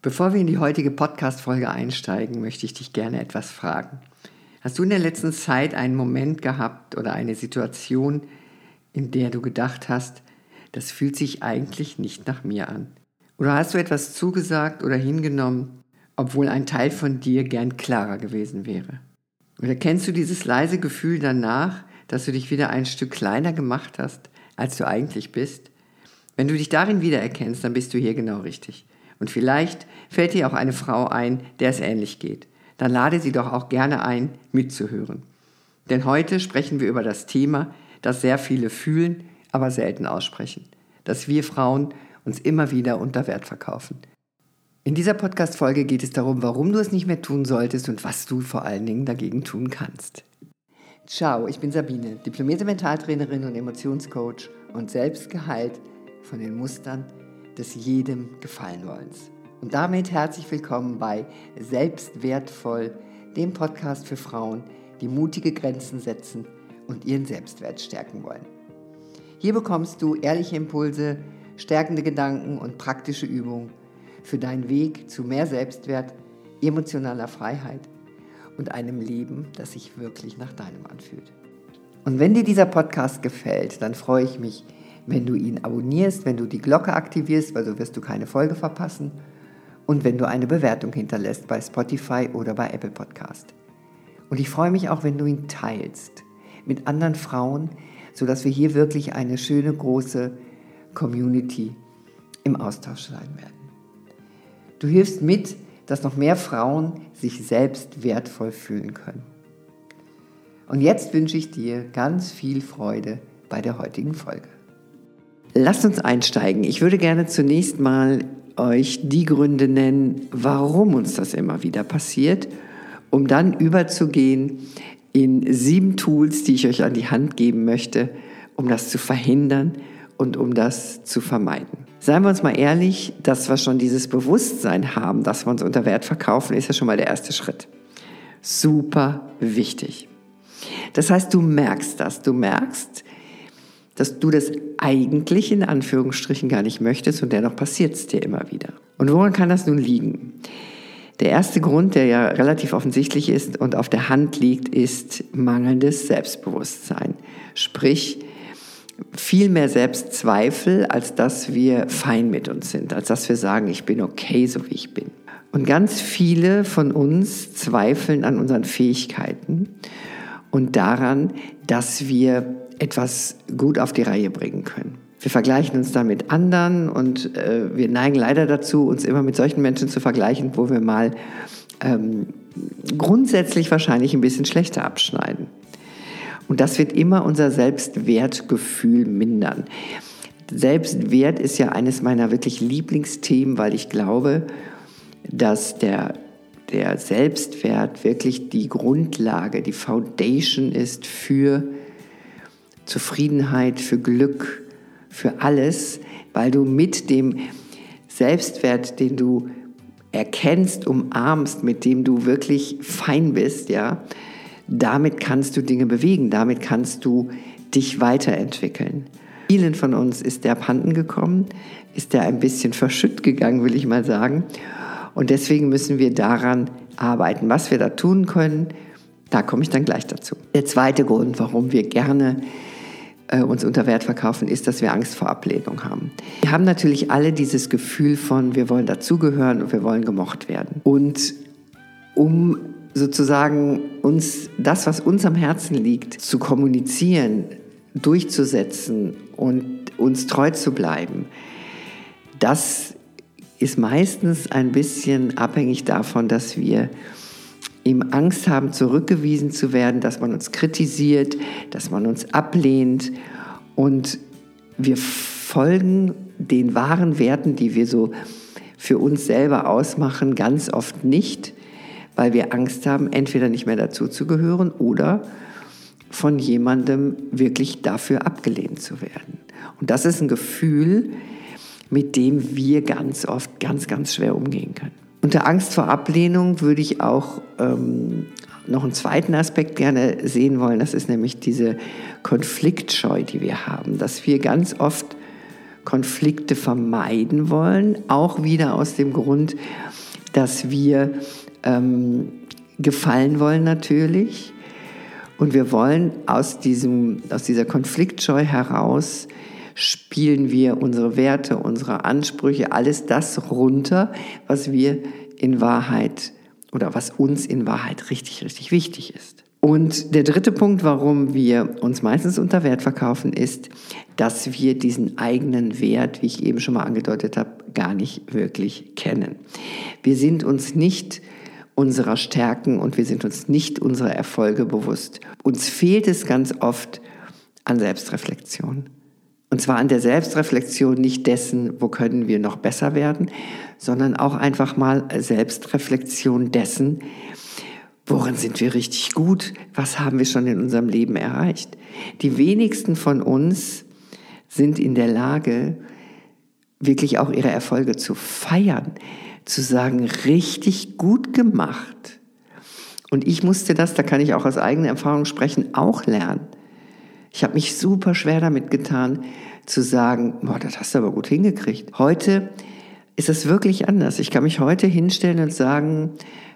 Bevor wir in die heutige Podcast-Folge einsteigen, möchte ich dich gerne etwas fragen. Hast du in der letzten Zeit einen Moment gehabt oder eine Situation, in der du gedacht hast, das fühlt sich eigentlich nicht nach mir an? Oder hast du etwas zugesagt oder hingenommen, obwohl ein Teil von dir gern klarer gewesen wäre? Oder kennst du dieses leise Gefühl danach, dass du dich wieder ein Stück kleiner gemacht hast, als du eigentlich bist? Wenn du dich darin wiedererkennst, dann bist du hier genau richtig. Und vielleicht fällt dir auch eine Frau ein, der es ähnlich geht. Dann lade sie doch auch gerne ein, mitzuhören. Denn heute sprechen wir über das Thema, das sehr viele fühlen, aber selten aussprechen. Dass wir Frauen uns immer wieder unter Wert verkaufen. In dieser Podcast-Folge geht es darum, warum du es nicht mehr tun solltest und was du vor allen Dingen dagegen tun kannst. Ciao, ich bin Sabine, diplomierte Mentaltrainerin und Emotionscoach und selbst geheilt von den Mustern des jedem Gefallenwollens. Und damit herzlich willkommen bei Selbstwertvoll, dem Podcast für Frauen, die mutige Grenzen setzen und ihren Selbstwert stärken wollen. Hier bekommst du ehrliche Impulse, stärkende Gedanken und praktische Übungen für deinen Weg zu mehr Selbstwert, emotionaler Freiheit und einem Leben, das sich wirklich nach deinem anfühlt. Und wenn dir dieser Podcast gefällt, dann freue ich mich, wenn du ihn abonnierst, wenn du die Glocke aktivierst, weil so wirst du keine Folge verpassen und wenn du eine Bewertung hinterlässt bei Spotify oder bei Apple Podcast. Und ich freue mich auch, wenn du ihn teilst mit anderen Frauen, sodass wir hier wirklich eine schöne, große Community im Austausch sein werden. Du hilfst mit, dass noch mehr Frauen sich selbst wertvoll fühlen können. Und jetzt wünsche ich dir ganz viel Freude bei der heutigen Folge. Lasst uns einsteigen. Ich würde gerne zunächst mal euch die Gründe nennen, warum uns das immer wieder passiert, um dann überzugehen in 7 Tools, die ich euch an die Hand geben möchte, um das zu verhindern und um das zu vermeiden. Seien wir uns mal ehrlich, dass wir schon dieses Bewusstsein haben, dass wir uns unter Wert verkaufen, ist ja schon mal der erste Schritt. Super wichtig. Das heißt, du merkst, dass du das eigentlich in Anführungsstrichen gar nicht möchtest und dennoch passiert es dir immer wieder. Und woran kann das nun liegen? Der erste Grund, der ja relativ offensichtlich ist und auf der Hand liegt, ist mangelndes Selbstbewusstsein. Sprich, viel mehr Selbstzweifel, als dass wir fein mit uns sind, als dass wir sagen, ich bin okay, so wie ich bin. Und ganz viele von uns zweifeln an unseren Fähigkeiten und daran, dass wir etwas gut auf die Reihe bringen können. Wir vergleichen uns dann mit anderen und wir neigen leider dazu, uns immer mit solchen Menschen zu vergleichen, wo wir mal grundsätzlich wahrscheinlich ein bisschen schlechter abschneiden. Und das wird immer unser Selbstwertgefühl mindern. Selbstwert ist ja eines meiner wirklich Lieblingsthemen, weil ich glaube, dass der Selbstwert wirklich die Grundlage, die Foundation ist für Zufriedenheit, für Glück, für alles, weil du mit dem Selbstwert, den du erkennst, umarmst, mit dem du wirklich fein bist, ja, damit kannst du Dinge bewegen, damit kannst du dich weiterentwickeln. Vielen von uns ist der abhanden gekommen, ist der ein bisschen verschütt gegangen, will ich mal sagen. Und deswegen müssen wir daran arbeiten. Was wir da tun können, da komme ich dann gleich dazu. Der zweite Grund, warum wir gerne uns unter Wert verkaufen, ist, dass wir Angst vor Ablehnung haben. Wir haben natürlich alle dieses Gefühl von, wir wollen dazugehören und wir wollen gemocht werden. Und um sozusagen uns das, was uns am Herzen liegt, zu kommunizieren, durchzusetzen und uns treu zu bleiben, das ist meistens ein bisschen abhängig davon, dass wir eben Angst haben, zurückgewiesen zu werden, dass man uns kritisiert, dass man uns ablehnt und wir folgen den wahren Werten, die wir so für uns selber ausmachen, ganz oft nicht, weil wir Angst haben, entweder nicht mehr dazu zu gehören oder von jemandem wirklich dafür abgelehnt zu werden. Und das ist ein Gefühl, mit dem wir ganz oft ganz, ganz schwer umgehen können. Unter Angst vor Ablehnung würde ich auch noch einen zweiten Aspekt gerne sehen wollen. Das ist nämlich diese Konfliktscheu, die wir haben. Dass wir ganz oft Konflikte vermeiden wollen, auch wieder aus dem Grund, dass wir gefallen wollen natürlich. Und wir wollen aus dieser Konfliktscheu heraus spielen wir unsere Werte, unsere Ansprüche, alles das runter, was wir in Wahrheit oder was uns in Wahrheit richtig, richtig wichtig ist. Und der dritte Punkt, warum wir uns meistens unter Wert verkaufen, ist, dass wir diesen eigenen Wert, wie ich eben schon mal angedeutet habe, gar nicht wirklich kennen. Wir sind uns nicht unserer Stärken und wir sind uns nicht unserer Erfolge bewusst. Uns fehlt es ganz oft an Selbstreflexion. Und zwar an der Selbstreflexion nicht dessen, wo können wir noch besser werden, sondern auch einfach mal Selbstreflexion dessen, worin sind wir richtig gut, was haben wir schon in unserem Leben erreicht. Die wenigsten von uns sind in der Lage, wirklich auch ihre Erfolge zu feiern, zu sagen, richtig gut gemacht. Und ich musste das, da kann ich auch aus eigener Erfahrung sprechen, auch lernen. Ich habe mich super schwer damit getan, zu sagen, boah, das hast du aber gut hingekriegt. Heute ist es wirklich anders. Ich kann mich heute hinstellen und sagen,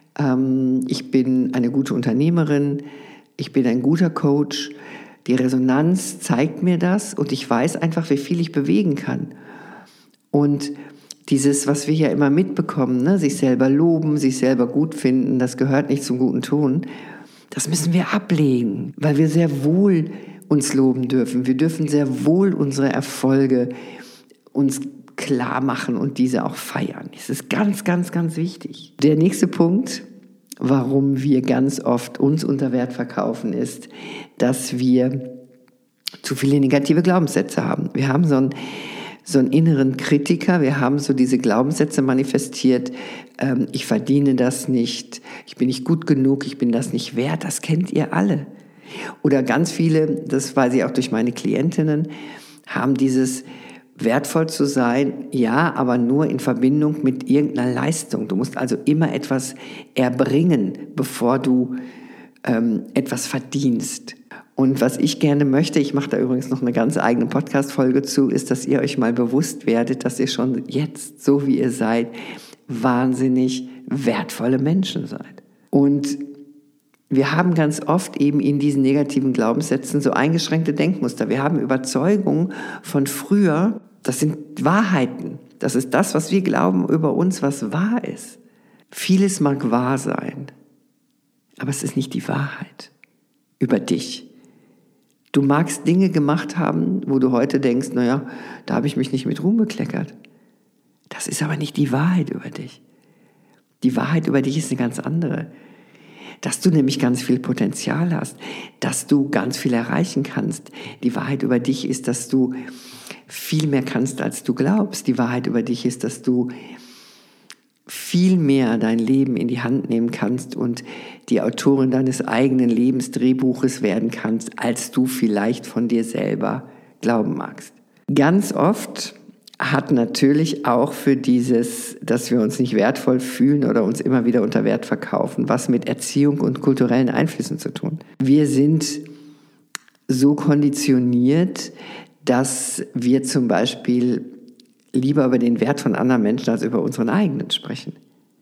ich bin eine gute Unternehmerin, ich bin ein guter Coach, die Resonanz zeigt mir das und ich weiß einfach, wie viel ich bewegen kann. Und dieses, was wir ja immer mitbekommen, ne, sich selber loben, sich selber gut finden, das gehört nicht zum guten Ton, das müssen wir ablegen, weil wir sehr wohl uns loben dürfen. Wir dürfen sehr wohl unsere Erfolge uns klar machen und diese auch feiern. Das ist ganz, ganz, ganz wichtig. Der nächste Punkt, warum wir ganz oft uns unter Wert verkaufen, ist, dass wir zu viele negative Glaubenssätze haben. Wir haben so einen inneren Kritiker, wir haben so diese Glaubenssätze manifestiert, ich verdiene das nicht, ich bin nicht gut genug, ich bin das nicht wert, das kennt ihr alle. Oder ganz viele, das weiß ich auch durch meine Klientinnen, haben dieses wertvoll zu sein, ja, aber nur in Verbindung mit irgendeiner Leistung. Du musst also immer etwas erbringen, bevor du etwas verdienst. Und was ich gerne möchte, ich mache da übrigens noch eine ganz eigene Podcast-Folge zu, ist, dass ihr euch mal bewusst werdet, dass ihr schon jetzt, so wie ihr seid, wahnsinnig wertvolle Menschen seid. Und wir haben ganz oft eben in diesen negativen Glaubenssätzen so eingeschränkte Denkmuster. Wir haben Überzeugungen von früher, das sind Wahrheiten. Das ist das, was wir glauben über uns, was wahr ist. Vieles mag wahr sein, aber es ist nicht die Wahrheit über dich. Du magst Dinge gemacht haben, wo du heute denkst, naja, da habe ich mich nicht mit Ruhm bekleckert. Das ist aber nicht die Wahrheit über dich. Die Wahrheit über dich ist eine ganz andere. Dass du nämlich ganz viel Potenzial hast, dass du ganz viel erreichen kannst. Die Wahrheit über dich ist, dass du viel mehr kannst, als du glaubst. Die Wahrheit über dich ist, dass du viel mehr dein Leben in die Hand nehmen kannst und die Autorin deines eigenen Lebensdrehbuches werden kannst, als du vielleicht von dir selber glauben magst. Ganz oft hat natürlich auch für dieses, dass wir uns nicht wertvoll fühlen oder uns immer wieder unter Wert verkaufen, was mit Erziehung und kulturellen Einflüssen zu tun. Wir sind so konditioniert, dass wir zum Beispiel lieber über den Wert von anderen Menschen als über unseren eigenen sprechen.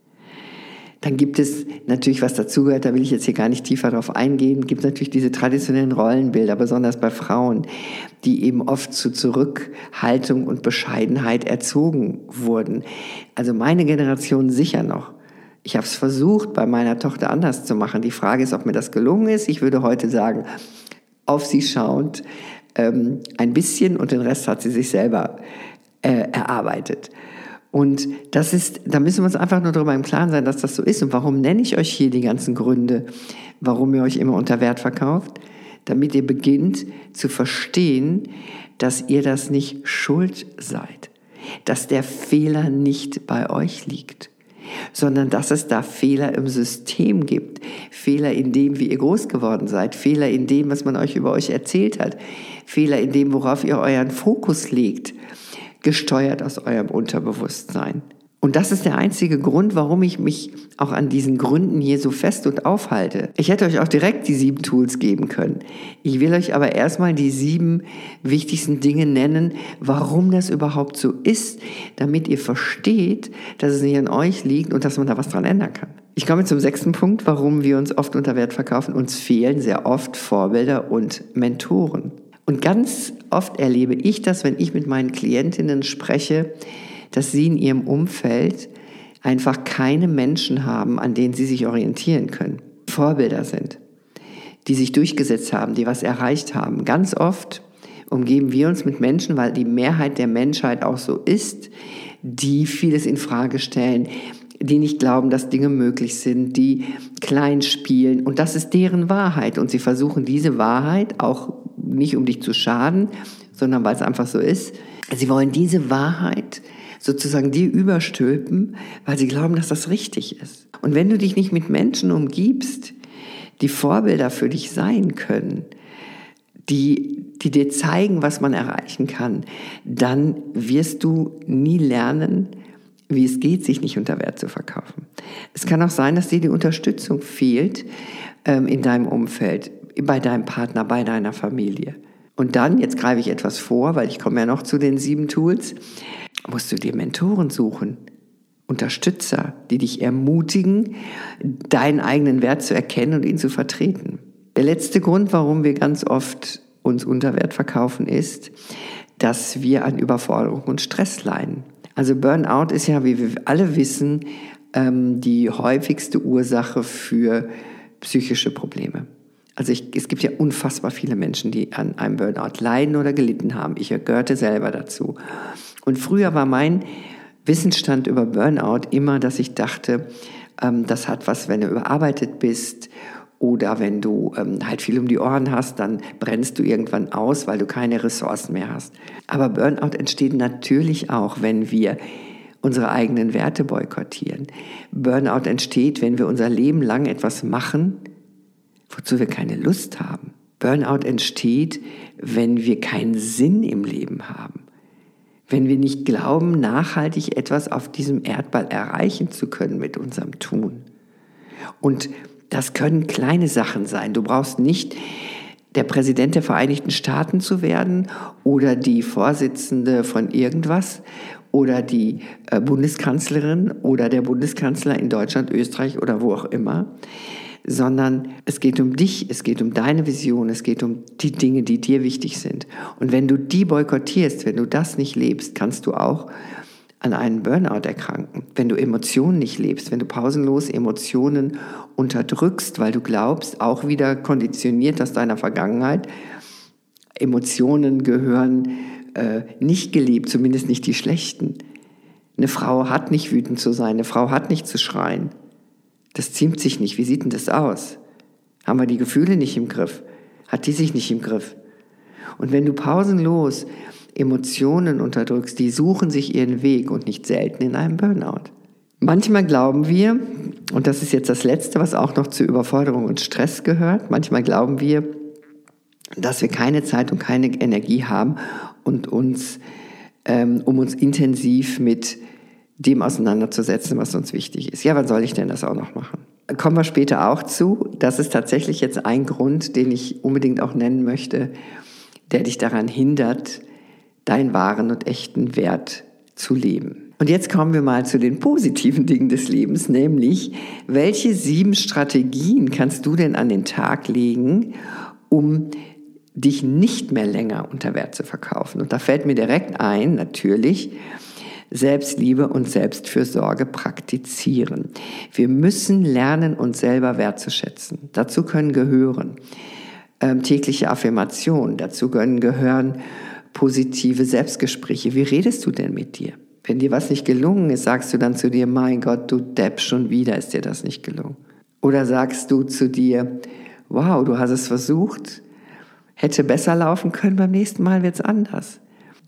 Dann gibt es natürlich, was dazugehört, da will ich jetzt hier gar nicht tiefer drauf eingehen, gibt natürlich diese traditionellen Rollenbilder, besonders bei Frauen, die eben oft zu Zurückhaltung und Bescheidenheit erzogen wurden. Also meine Generation sicher noch. Ich habe es versucht, bei meiner Tochter anders zu machen. Die Frage ist, ob mir das gelungen ist. Ich würde heute sagen, auf sie schauend, ein bisschen und den Rest hat sie sich selber erarbeitet. Und da müssen wir uns einfach nur darüber im Klaren sein, dass das so ist. Und warum nenne ich euch hier die ganzen Gründe, warum ihr euch immer unter Wert verkauft? Damit ihr beginnt zu verstehen, dass ihr das nicht schuld seid. Dass der Fehler nicht bei euch liegt, sondern dass es da Fehler im System gibt. Fehler in dem, wie ihr groß geworden seid. Fehler in dem, was man euch über euch erzählt hat. Fehler in dem, worauf ihr euren Fokus legt. Gesteuert aus eurem Unterbewusstsein. Und das ist der einzige Grund, warum ich mich auch an diesen Gründen hier so fest und aufhalte. Ich hätte euch auch direkt die 7 Tools geben können. Ich will euch aber erstmal die 7 wichtigsten Dinge nennen, warum das überhaupt so ist, damit ihr versteht, dass es nicht an euch liegt und dass man da was dran ändern kann. Ich komme zum 6. Punkt, warum wir uns oft unter Wert verkaufen. Uns fehlen sehr oft Vorbilder und Mentoren. Und ganz oft erlebe ich das, wenn ich mit meinen Klientinnen spreche, dass sie in ihrem Umfeld einfach keine Menschen haben, an denen sie sich orientieren können. Vorbilder sind, die sich durchgesetzt haben, die was erreicht haben. Ganz oft umgeben wir uns mit Menschen, weil die Mehrheit der Menschheit auch so ist, die vieles in Frage stellen, die nicht glauben, dass Dinge möglich sind, die klein spielen. Und das ist deren Wahrheit. Und sie versuchen diese Wahrheit, auch nicht um dich zu schaden, sondern weil es einfach so ist, sie wollen diese Wahrheit sozusagen dir überstülpen, weil sie glauben, dass das richtig ist. Und wenn du dich nicht mit Menschen umgibst, die Vorbilder für dich sein können, die dir zeigen, was man erreichen kann, dann wirst du nie lernen, wie es geht, sich nicht unter Wert zu verkaufen. Es kann auch sein, dass dir die Unterstützung fehlt in deinem Umfeld, bei deinem Partner, bei deiner Familie. Und dann, jetzt greife ich etwas vor, weil ich komme ja noch zu den 7 Tools, musst du dir Mentoren suchen, Unterstützer, die dich ermutigen, deinen eigenen Wert zu erkennen und ihn zu vertreten. Der letzte Grund, warum wir ganz oft uns unter Wert verkaufen, ist, dass wir an Überforderung und Stress leiden. Also Burnout ist ja, wie wir alle wissen, die häufigste Ursache für psychische Probleme. Also es gibt ja unfassbar viele Menschen, die an einem Burnout leiden oder gelitten haben. Ich gehörte selber dazu. Und früher war mein Wissensstand über Burnout immer, dass ich dachte, das hat was, wenn du überarbeitet bist oder wenn du halt viel um die Ohren hast, dann brennst du irgendwann aus, weil du keine Ressourcen mehr hast. Aber Burnout entsteht natürlich auch, wenn wir unsere eigenen Werte boykottieren. Burnout entsteht, wenn wir unser Leben lang etwas machen, wozu wir keine Lust haben. Burnout entsteht, wenn wir keinen Sinn im Leben haben. Wenn wir nicht glauben, nachhaltig etwas auf diesem Erdball erreichen zu können mit unserem Tun. Und das können kleine Sachen sein. Du brauchst nicht der Präsident der Vereinigten Staaten zu werden oder die Vorsitzende von irgendwas oder die Bundeskanzlerin oder der Bundeskanzler in Deutschland, Österreich oder wo auch immer, sondern es geht um dich, es geht um deine Vision, es geht um die Dinge, die dir wichtig sind. Und wenn du die boykottierst, wenn du das nicht lebst, kannst du auch an einen Burnout erkranken. Wenn du Emotionen nicht lebst, wenn du pausenlos Emotionen unterdrückst, weil du glaubst, auch wieder konditioniert aus deiner Vergangenheit, Emotionen gehören nicht gelebt, zumindest nicht die schlechten. Eine Frau hat nicht wütend zu sein, eine Frau hat nicht zu schreien. Das ziemt sich nicht. Wie sieht denn das aus? Haben wir die Gefühle nicht im Griff? Hat die sich nicht im Griff? Und wenn du pausenlos Emotionen unterdrückst, die suchen sich ihren Weg und nicht selten in einem Burnout. Manchmal glauben wir, und das ist jetzt das Letzte, was auch noch zu Überforderung und Stress gehört, manchmal glauben wir, dass wir keine Zeit und keine Energie haben und um uns intensiv mit dem auseinanderzusetzen, was uns wichtig ist. Ja, wann soll ich denn das auch noch machen? Kommen wir später auch zu. Das ist tatsächlich jetzt ein Grund, den ich unbedingt auch nennen möchte, der dich daran hindert, deinen wahren und echten Wert zu leben. Und jetzt kommen wir mal zu den positiven Dingen des Lebens, nämlich, welche 7 Strategien kannst du denn an den Tag legen, um dich nicht mehr länger unter Wert zu verkaufen? Und da fällt mir direkt ein, natürlich, Selbstliebe und Selbstfürsorge praktizieren. Wir müssen lernen, uns selber wertzuschätzen. Dazu können gehören tägliche Affirmationen, dazu können gehören positive Selbstgespräche. Wie redest du denn mit dir? Wenn dir was nicht gelungen ist, sagst du dann zu dir, mein Gott, du Depp, schon wieder ist dir das nicht gelungen. Oder sagst du zu dir, wow, du hast es versucht, hätte besser laufen können, beim nächsten Mal wird es anders.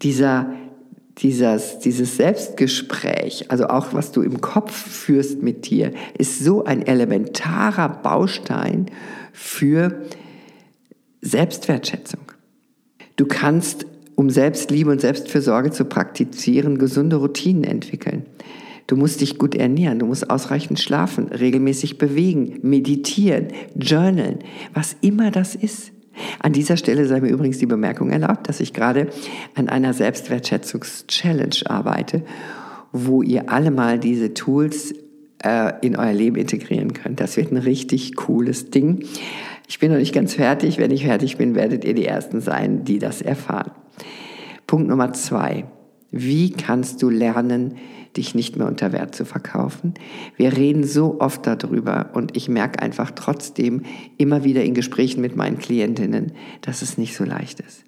Dieses Selbstgespräch, also auch was du im Kopf führst mit dir, ist so ein elementarer Baustein für Selbstwertschätzung. Du kannst, um Selbstliebe und Selbstfürsorge zu praktizieren, gesunde Routinen entwickeln. Du musst dich gut ernähren, du musst ausreichend schlafen, regelmäßig bewegen, meditieren, journalen, was immer das ist. An dieser Stelle sei mir übrigens die Bemerkung erlaubt, dass ich gerade an einer Selbstwertschätzungs-Challenge arbeite, wo ihr alle mal diese Tools in euer Leben integrieren könnt. Das wird ein richtig cooles Ding. Ich bin noch nicht ganz fertig. Wenn ich fertig bin, werdet ihr die Ersten sein, die das erfahren. Punkt Nummer 2. Wie kannst du lernen, dich nicht mehr unter Wert zu verkaufen? Wir reden so oft darüber und ich merke einfach trotzdem immer wieder in Gesprächen mit meinen Klientinnen, dass es nicht so leicht ist.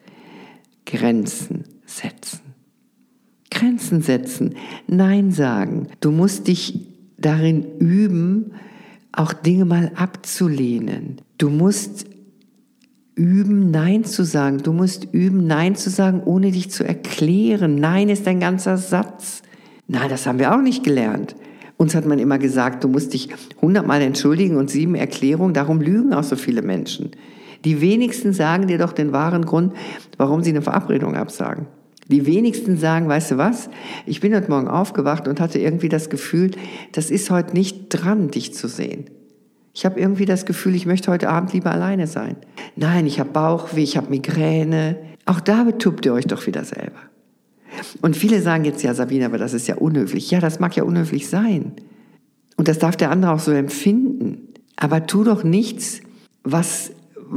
Grenzen setzen. Grenzen setzen. Nein sagen. Du musst dich darin üben, auch Dinge mal abzulehnen. Du musst üben, Nein zu sagen. Du musst üben, Nein zu sagen, ohne dich zu erklären. Nein ist ein ganzer Satz. Nein, das haben wir auch nicht gelernt. Uns hat man immer gesagt, du musst dich 100-mal entschuldigen und 7 Erklärungen. Darum lügen auch so viele Menschen. Die wenigsten sagen dir doch den wahren Grund, warum sie eine Verabredung absagen. Die wenigsten sagen, weißt du was, ich bin heute Morgen aufgewacht und hatte irgendwie das Gefühl, das ist heute nicht dran, dich zu sehen. Ich habe irgendwie das Gefühl, ich möchte heute Abend lieber alleine sein. Nein, ich habe Bauchweh, ich habe Migräne. Auch da betuppt ihr euch doch wieder selber. Und viele sagen jetzt, ja Sabine, aber das ist ja unhöflich. Ja, das mag ja unhöflich sein. Und das darf der andere auch so empfinden. Aber tu doch nichts, was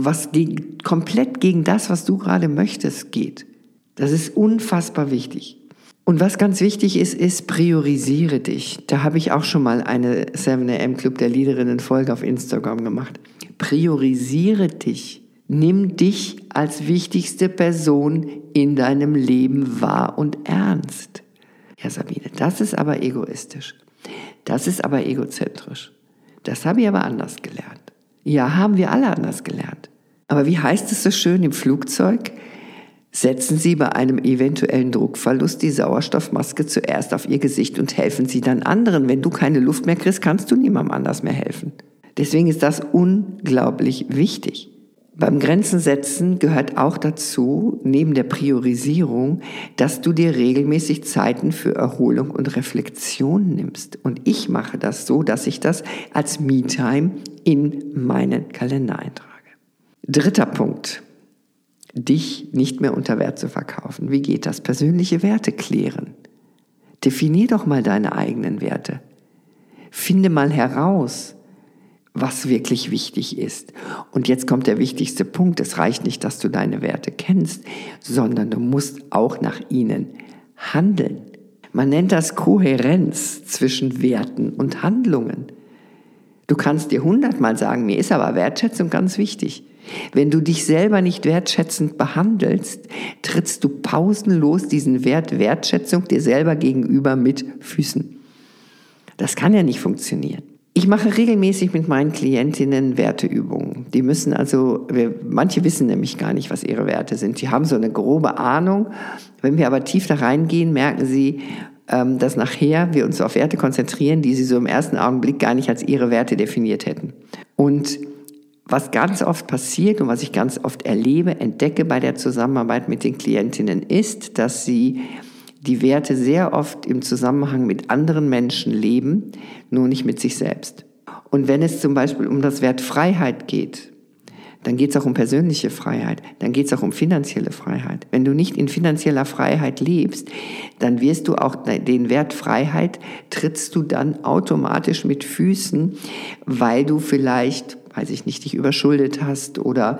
komplett gegen das, was du gerade möchtest, geht. Das ist unfassbar wichtig. Und was ganz wichtig ist priorisiere dich. Da habe ich auch schon mal eine 7am Club der Leaderinnen-Folge auf Instagram gemacht. Priorisiere dich. Nimm dich als wichtigste Person in deinem Leben wahr und ernst. Ja, Sabine, das ist aber egoistisch. Das ist aber egozentrisch. Das habe ich aber anders gelernt. Ja, haben wir alle anders gelernt. Aber wie heißt es so schön im Flugzeug? Setzen Sie bei einem eventuellen Druckverlust die Sauerstoffmaske zuerst auf Ihr Gesicht und helfen Sie dann anderen. Wenn du keine Luft mehr kriegst, kannst du niemandem anders mehr helfen. Deswegen ist das unglaublich wichtig. Beim Grenzen setzen gehört auch dazu, neben der Priorisierung, dass du dir regelmäßig Zeiten für Erholung und Reflexion nimmst. Und ich mache das so, dass ich das als Me-Time in meinen Kalender eintrage. 3. Punkt. Dich nicht mehr unter Wert zu verkaufen. Wie geht das? Persönliche Werte klären. Definier doch mal deine eigenen Werte. Finde mal heraus, was wirklich wichtig ist. Und jetzt kommt der wichtigste Punkt. Es reicht nicht, dass du deine Werte kennst, sondern du musst auch nach ihnen handeln. Man nennt das Kohärenz zwischen Werten und Handlungen. Du kannst dir 100-mal sagen, mir ist aber Wertschätzung ganz wichtig. Wenn du dich selber nicht wertschätzend behandelst, trittst du pausenlos diesen Wert Wertschätzung dir selber gegenüber mit Füßen. Das kann ja nicht funktionieren. Ich mache regelmäßig mit meinen Klientinnen Werteübungen. Die müssen manche wissen nämlich gar nicht, was ihre Werte sind. Die haben so eine grobe Ahnung. Wenn wir aber tief da reingehen, merken sie, dass nachher wir uns auf Werte konzentrieren, die sie so im ersten Augenblick gar nicht als ihre Werte definiert hätten. Und was ganz oft passiert und was ich ganz oft entdecke bei der Zusammenarbeit mit den Klientinnen ist, dass sie die Werte sehr oft im Zusammenhang mit anderen Menschen leben, nur nicht mit sich selbst. Und wenn es zum Beispiel um das Wert Freiheit geht, dann geht es auch um persönliche Freiheit, dann geht es auch um finanzielle Freiheit. Wenn du nicht in finanzieller Freiheit lebst, dann wirst du auch den Wert Freiheit, trittst du dann automatisch mit Füßen, weil du vielleicht, weiß ich nicht, dich überschuldet hast oder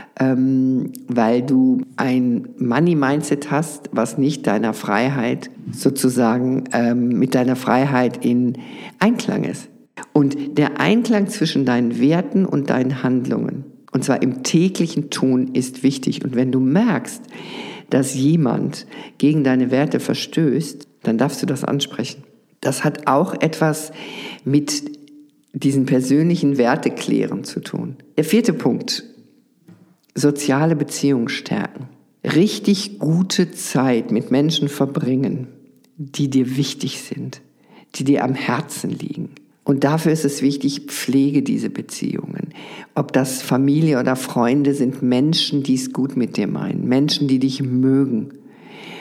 weil du ein Money-Mindset hast, was nicht deiner Freiheit sozusagen mit deiner Freiheit in Einklang ist. Und der Einklang zwischen deinen Werten und deinen Handlungen, und zwar im täglichen Tun, ist wichtig. Und wenn du merkst, dass jemand gegen deine Werte verstößt, dann darfst du das ansprechen. Das hat auch etwas mit diesen persönlichen Werteklären zu tun. Der 4. Punkt. Soziale Beziehungen stärken. Richtig gute Zeit mit Menschen verbringen, die dir wichtig sind, die dir am Herzen liegen. Und dafür ist es wichtig, pflege diese Beziehungen. Ob das Familie oder Freunde sind, Menschen, die es gut mit dir meinen, Menschen, die dich mögen,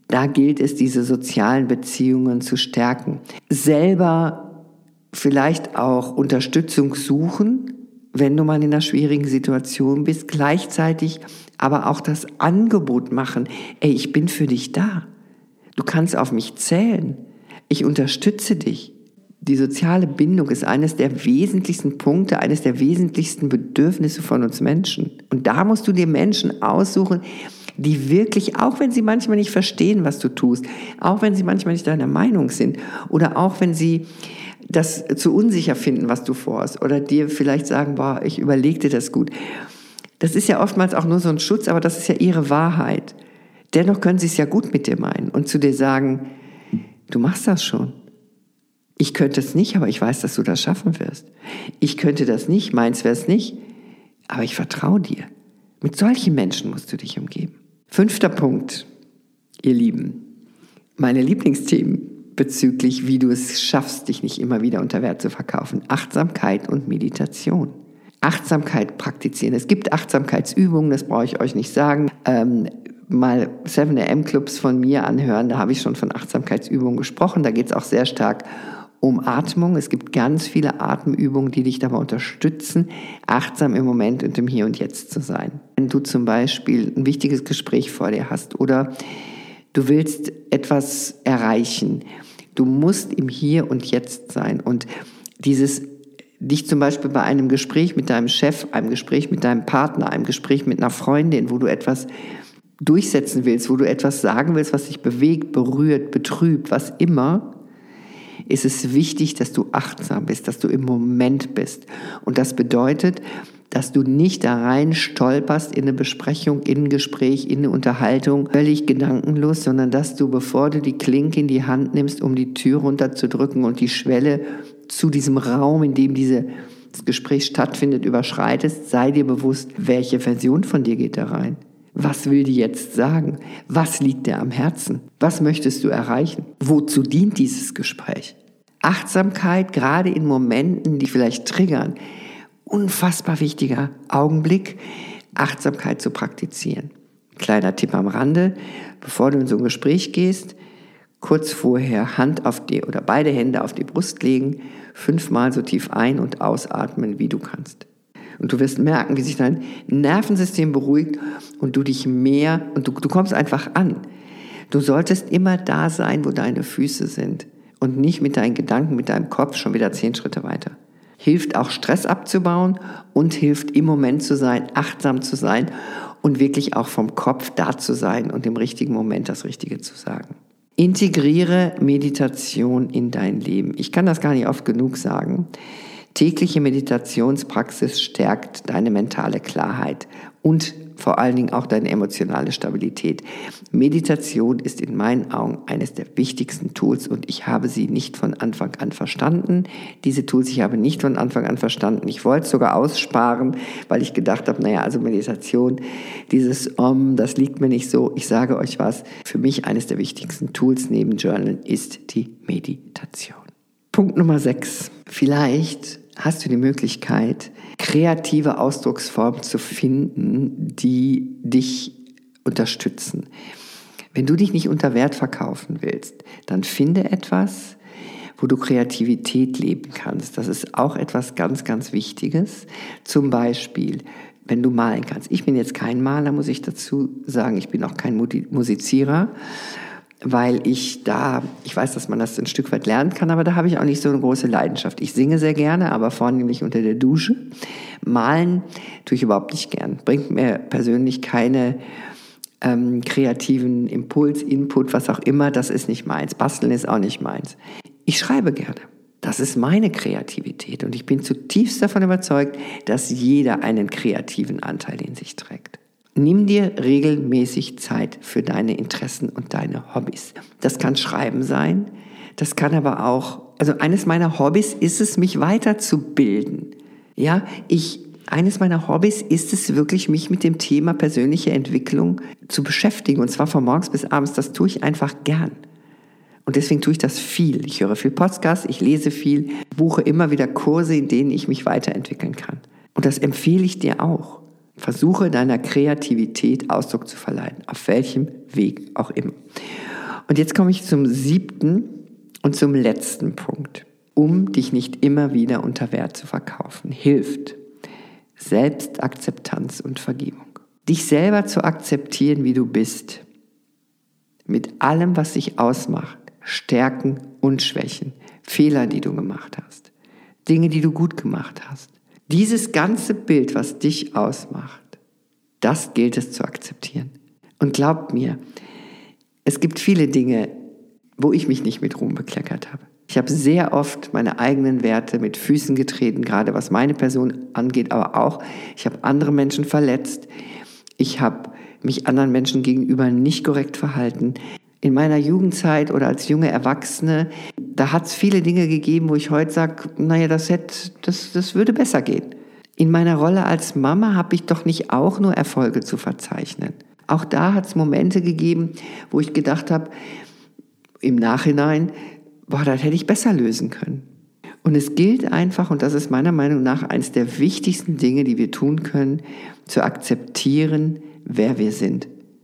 Da gilt es, diese sozialen Beziehungen zu stärken. Selber vielleicht auch Unterstützung suchen, wenn du mal in einer schwierigen Situation bist, gleichzeitig aber auch das Angebot machen, ey, ich bin für dich da. Du kannst auf mich zählen. Ich unterstütze dich. Die soziale Bindung ist eines der wesentlichsten Punkte, eines der wesentlichsten Bedürfnisse von uns Menschen. Und da musst du dir Menschen aussuchen, die wirklich, auch wenn sie manchmal nicht verstehen, was du tust, auch wenn sie manchmal nicht deiner Meinung sind oder auch wenn sie das zu unsicher finden, was du vorhast oder dir vielleicht sagen, boah, ich überleg dir das gut. Das ist ja oftmals auch nur so ein Schutz, aber das ist ja ihre Wahrheit. Dennoch können sie es ja gut mit dir meinen und zu dir sagen, du machst das schon. Ich könnte es nicht, aber ich weiß, dass du das schaffen wirst. Ich könnte das nicht, meins wäre es nicht, aber ich vertraue dir. Mit solchen Menschen musst du dich umgeben. 5. Punkt, ihr Lieben. Meine Lieblingsthemen bezüglich, wie du es schaffst, dich nicht immer wieder unter Wert zu verkaufen. Achtsamkeit und Meditation. Achtsamkeit praktizieren. Es gibt Achtsamkeitsübungen, das brauche ich euch nicht sagen. Mal 7am-Clubs von mir anhören, da habe ich schon von Achtsamkeitsübungen gesprochen. Da geht es auch sehr stark um Atmung. Es gibt ganz viele Atemübungen, die dich dabei unterstützen, achtsam im Moment und im Hier und Jetzt zu sein. Wenn du zum Beispiel ein wichtiges Gespräch vor dir hast oder du willst etwas erreichen, du musst im Hier und Jetzt sein. Und dich zum Beispiel bei einem Gespräch mit deinem Chef, einem Gespräch mit deinem Partner, einem Gespräch mit einer Freundin, wo du etwas durchsetzen willst, wo du etwas sagen willst, was dich bewegt, berührt, betrübt, was immer, ist es wichtig, dass du achtsam bist, dass du im Moment bist. Und das bedeutet, dass du nicht da rein stolperst in eine Besprechung, in ein Gespräch, in eine Unterhaltung, völlig gedankenlos, sondern dass du, bevor du die Klinke in die Hand nimmst, um die Tür runterzudrücken und die Schwelle zu diesem Raum, in dem das Gespräch stattfindet, überschreitest, sei dir bewusst, welche Version von dir geht da rein. Was will die jetzt sagen? Was liegt dir am Herzen? Was möchtest du erreichen? Wozu dient dieses Gespräch? Achtsamkeit, gerade in Momenten, die vielleicht triggern, unfassbar wichtiger Augenblick, Achtsamkeit zu praktizieren. Kleiner Tipp am Rande, bevor du in so ein Gespräch gehst, kurz vorher Hand auf die oder beide Hände auf die Brust legen, 5-mal so tief ein- und ausatmen, wie du kannst. Und du wirst merken, wie sich dein Nervensystem beruhigt und du dich mehr, und du kommst einfach an. Du solltest immer da sein, wo deine Füße sind und nicht mit deinen Gedanken, mit deinem Kopf schon wieder 10 Schritte weiter. Hilft auch Stress abzubauen und hilft im Moment zu sein, achtsam zu sein und wirklich auch vom Kopf da zu sein und im richtigen Moment das Richtige zu sagen. Integriere Meditation in dein Leben. Ich kann das gar nicht oft genug sagen. Tägliche Meditationspraxis stärkt deine mentale Klarheit und vor allen Dingen auch deine emotionale Stabilität. Meditation ist in meinen Augen eines der wichtigsten Tools und ich habe sie nicht von Anfang an verstanden. Diese Tools, ich habe nicht von Anfang an verstanden. Ich wollte es sogar aussparen, weil ich gedacht habe, also Meditation, dieses das liegt mir nicht so. Ich sage euch was, für mich eines der wichtigsten Tools neben Journalen ist die Meditation. Punkt Nummer 6. Vielleicht hast du die Möglichkeit, kreative Ausdrucksformen zu finden, die dich unterstützen. Wenn du dich nicht unter Wert verkaufen willst, dann finde etwas, wo du Kreativität leben kannst. Das ist auch etwas ganz, ganz Wichtiges. Zum Beispiel, wenn du malen kannst. Ich bin jetzt kein Maler, muss ich dazu sagen. Ich bin auch kein Musizierer, weil ich weiß, dass man das ein Stück weit lernen kann, aber da habe ich auch nicht so eine große Leidenschaft. Ich singe sehr gerne, aber vornehmlich unter der Dusche. Malen tue ich überhaupt nicht gern. Bringt mir persönlich keine kreativen Impuls, Input, was auch immer. Das ist nicht meins. Basteln ist auch nicht meins. Ich schreibe gerne. Das ist meine Kreativität und ich bin zutiefst davon überzeugt, dass jeder einen kreativen Anteil in sich trägt. Nimm dir regelmäßig Zeit für deine Interessen und deine Hobbys. Das kann Schreiben sein, das kann aber auch, eines meiner Hobbys ist es, mich weiterzubilden. Eines meiner Hobbys ist es wirklich, mich mit dem Thema persönliche Entwicklung zu beschäftigen und zwar von morgens bis abends. Das tue ich einfach gern. Und deswegen tue ich das viel. Ich höre viel Podcasts, ich lese viel, buche immer wieder Kurse, in denen ich mich weiterentwickeln kann. Und das empfehle ich dir auch. Versuche deiner Kreativität Ausdruck zu verleihen, auf welchem Weg auch immer. Und jetzt komme ich zum 7. und zum letzten Punkt. Um dich nicht immer wieder unter Wert zu verkaufen, hilft Selbstakzeptanz und Vergebung. Dich selber zu akzeptieren, wie du bist, mit allem, was dich ausmacht, Stärken und Schwächen, Fehler, die du gemacht hast, Dinge, die du gut gemacht hast. Dieses ganze Bild, was dich ausmacht, das gilt es zu akzeptieren. Und glaubt mir, es gibt viele Dinge, wo ich mich nicht mit Ruhm bekleckert habe. Ich habe sehr oft meine eigenen Werte mit Füßen getreten, gerade was meine Person angeht, aber auch, ich habe andere Menschen verletzt. Ich habe mich anderen Menschen gegenüber nicht korrekt verhalten. In meiner Jugendzeit oder als junge Erwachsene, da hat es viele Dinge gegeben, wo ich heute sage, naja, das würde besser gehen. In meiner Rolle als Mama habe ich doch nicht auch nur Erfolge zu verzeichnen. Auch da hat es Momente gegeben, wo ich gedacht habe, im Nachhinein, das hätte ich besser lösen können. Und es gilt einfach, und das ist meiner Meinung nach eines der wichtigsten Dinge, die wir tun können, zu akzeptieren, wer wir sind.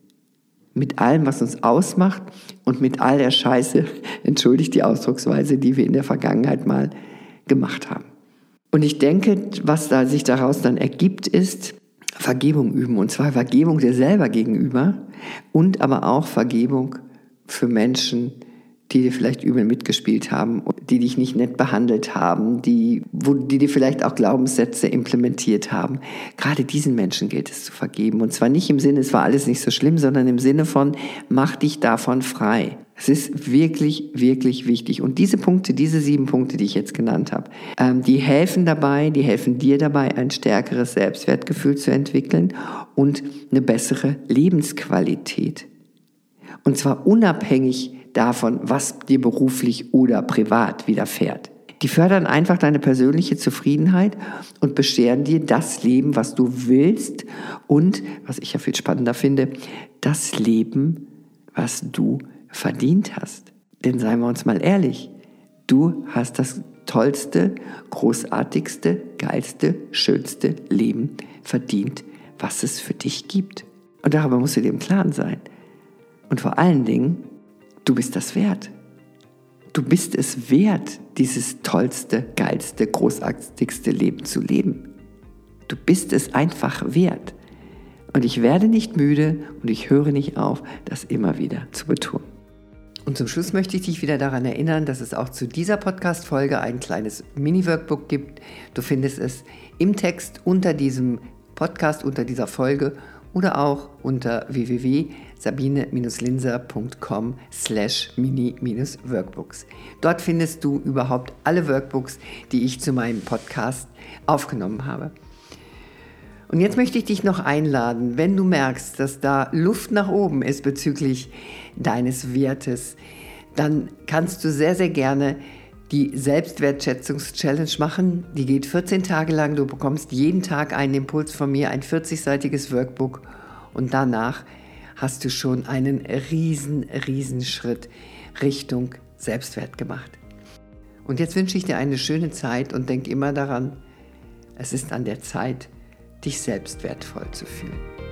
Mit allem, was uns ausmacht und mit all der Scheiße, entschuldigt die Ausdrucksweise, die wir in der Vergangenheit mal gemacht haben. Und ich denke, was sich daraus dann ergibt, ist Vergebung üben. Und zwar Vergebung dir selber gegenüber und aber auch Vergebung für Menschen, die dir vielleicht übel mitgespielt haben, die dich nicht nett behandelt haben, die dir vielleicht auch Glaubenssätze implementiert haben. Gerade diesen Menschen gilt es zu vergeben. Und zwar nicht im Sinne, es war alles nicht so schlimm, sondern im Sinne von, mach dich davon frei. Es ist wirklich, wirklich wichtig. Und diese 7 Punkte, die ich jetzt genannt habe, die helfen dir dabei, ein stärkeres Selbstwertgefühl zu entwickeln und eine bessere Lebensqualität. Und zwar unabhängig davon, was dir beruflich oder privat widerfährt. Die fördern einfach deine persönliche Zufriedenheit und bescheren dir das Leben, was du willst und, was ich ja viel spannender finde, das Leben, was du verdient hast. Denn seien wir uns mal ehrlich, du hast das tollste, großartigste, geilste, schönste Leben verdient, was es für dich gibt. Und darüber musst du dir im Klaren sein. Und vor allen Dingen, du bist das wert. Du bist es wert, dieses tollste, geilste, großartigste Leben zu leben. Du bist es einfach wert. Und ich werde nicht müde und ich höre nicht auf, das immer wieder zu betonen. Und zum Schluss möchte ich dich wieder daran erinnern, dass es auch zu dieser Podcast-Folge ein kleines Mini-Workbook gibt. Du findest es im Text unter diesem Podcast, unter dieser Folge oder auch unter www.sabine-linser.com/mini-workbooks. Dort findest du überhaupt alle Workbooks, die ich zu meinem Podcast aufgenommen habe. Und jetzt möchte ich dich noch einladen, wenn du merkst, dass da Luft nach oben ist bezüglich deines Wertes, dann kannst du sehr, sehr gerne die Selbstwertschätzungs-Challenge machen. Die geht 14 Tage lang. Du bekommst jeden Tag einen Impuls von mir, ein 40-seitiges Workbook. Und danach hast du schon einen riesen Schritt Richtung Selbstwert gemacht. Und jetzt wünsche ich dir eine schöne Zeit und denk immer daran, es ist an der Zeit, dich selbst wertvoll zu fühlen.